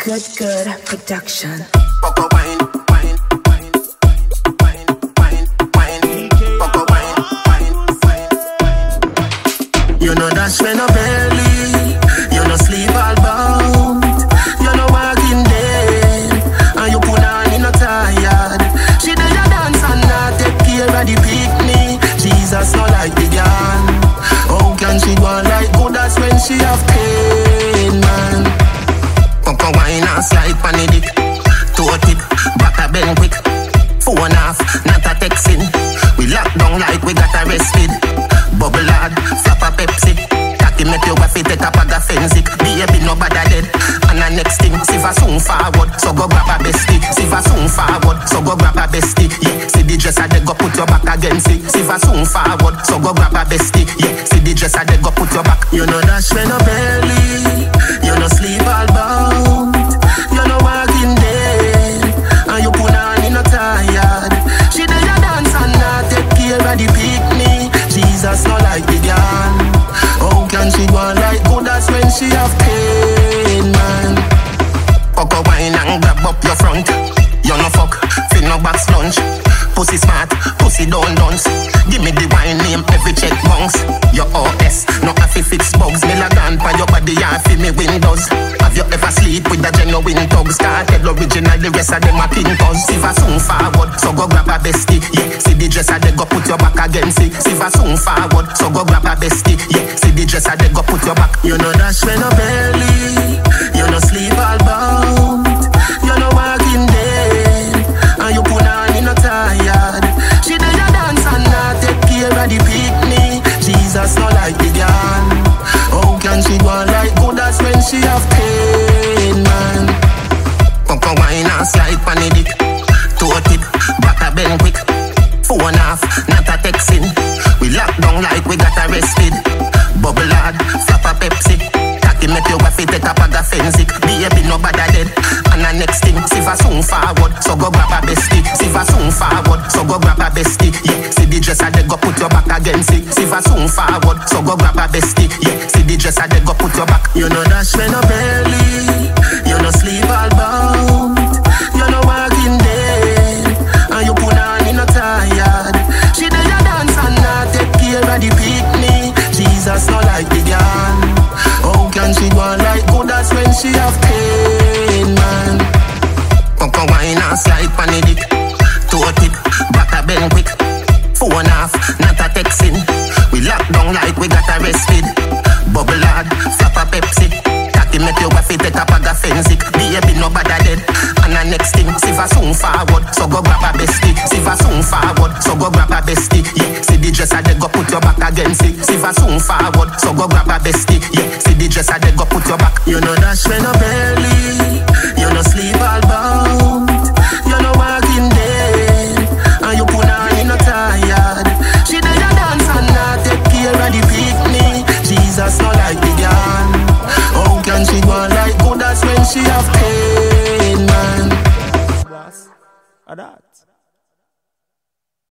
Good production. Poco wine, wine, wine, wine, wine, wine, poco wine, wine, wine, wine. You know that's when I belly, you know sleep all bound, you know walking dead, and you put on in a tired. She did a dance and not take care of the picnic. Jesus not like the gun. How can she go on like good? That's when she have pain, man. Poco wine and slide pan the dick. Toe tip, back a bend quick. Phone off, not a texting. We lock down like we got arrested. Bubble hard, flap a Pepsi. Cocky make you waffy, take a bag of Fenzik. Baby nobody dead. And the next thing, Siva soon forward, so go grab a bestie. Siva soon forward, so go grab a bestie. Yeah, see the dresser, they go put your back against it. Siva soon forward, so go grab a bestie. Yeah, see the dresser, they go put your back. You know dash when no belly, you know sleep all bound, you know walking dead, and you put on in a tired. She did a dance and not take care of the picnic. Jesus not like the gun. How can she go on like good? That's when she have pain, man. Coco wine and grab up your front. You no fuck, feel no box lunch. Pussy smart, pussy don't dance. Give me the wine name, every check bounce. Your OS, no have to fix bugs. Me lagan pa your body and feel me windows. Have you ever sleep with the genuine thugs? Started original, the rest of them are pinkers. Siva soon forward, so go grab a bestie. Yeah, see the dresser, they go put your back against it. Siva soon forward, so go grab a bestie. Yeah, see the dresser, they go put your back. You know dash when no belly, you know sleep all bound, you know walking dead, and you put on in a tired. She did a dance and not take care of the picnic. Jesus not like the gun. How can she go on like good? That's when she have pain, man. Poco wine and slide pan the dick. Toe tip, back a bend quick. Phone off, not a texting. We lock down like we got arrested. Bubble hard, flap a Pepsi. Cocky make you waffy, take a bag of Fenzik. Baby nobody dead. And the next thing, Siva soon forward, so go grab a bestie. Siva soon forward, so go grab a bestie. Yeah, see the dresser, they go put your back against it. Siva soon forward, so go grab a bestie. Yeah, see the dresser, they go put your back. You know dash when no belly, you know sleep all bound, you know walking dead, and you put on in a tired. She did a dance and not take care of the picnic. Jesus not like the gun. How can she go on like good? That's when she have pain, man. Poco wine and slide pan the dick. Toe tip, back a bend quick. Phone off, not a texting. We lock down like we got arrested. Bubble hard, flap a Pepsi. Cocky make you waffy, take a bag of Fenzik. Baby nobody dead. And the next thing, Siva soon forward, so go grab a bestie. Siva soon forward, so go grab a bestie. Yeah, see the dresser, they go put your back against it. Siva soon forward, so go grab a bestie. Yeah, see the dresser, they go put your back. You know dash when no belly, you know sleep all bound, you know walking dead, and you put on in a tired. She did a dance and not take care of the picnic. Jesus not like the gun. How can she go on like good? That's when she have pain, man. Boss, that.